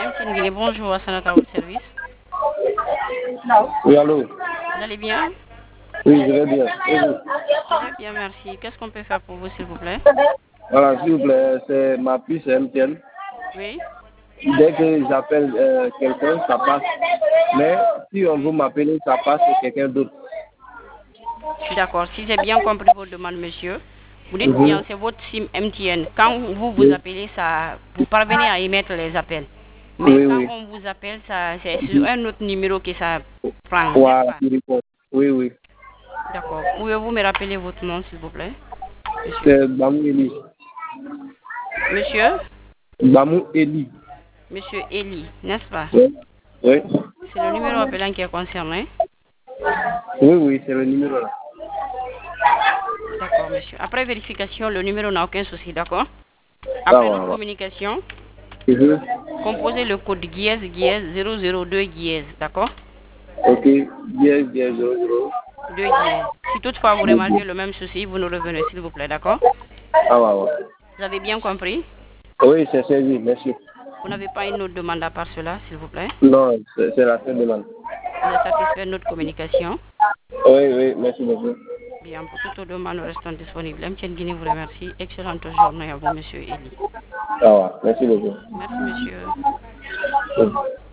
MTN Guinée, bonjour, à à votre service. Oui, allô? Vous allez bien? Oui, je vais bien. Et vous? Je vais bien, merci. Qu'est-ce qu'on peut faire pour vous, s'il vous plaît? Voilà, s'il vous plaît, c'est ma puce MTN. Oui? Dès que j'appelle quelqu'un, ça passe. Mais si on veut m'appeler, ça passe sur quelqu'un d'autre. D'accord. Si j'ai bien compris votre demande, monsieur, vous dites Mhm. bien c'est votre SIM MTN. Quand vous vous Oui, appelez, ça, vous parvenez à émettre les appels. Mais oui, quand oui. on vous appelle, ça, c'est sur Mhm. un autre numéro que ça prend, n'est-ce Voilà, pas? il répond. Oui, oui. D'accord. Pouvez-vous me rappeler votre nom, s'il vous plaît, monsieur? C'est Bamou Eli. Monsieur? Bamou Eli. Monsieur Eli, n'est-ce pas? Oui, oui. C'est le numéro appelant qui est concerné. Oui, oui, c'est le numéro là. D'accord, monsieur. Après vérification, le numéro n'a aucun souci, d'accord? Ça Après va, notre va. communication, Mhm. composez le code GUIES 002 GUIES, d'accord? Ok, 10, 10, 0, 0. 2 GUIES. Si toutefois vous 2, remarquez 10. le même souci, vous nous revenez, s'il vous plaît, d'accord? Ça va, va. Vous avez bien compris? Oui, c'est saisi, merci. Vous n'avez pas une autre demande à part cela, s'il vous plaît? Non, c'est la seule demande. Vous êtes satisfait de notre communication? Oui, oui, merci beaucoup. Bien, pour toute autre demande, nous restons disponibles. MTN Guinée vous remercie. Excellente journée à vous, monsieur Eli. Ça va, merci beaucoup. Merci, monsieur. Oui.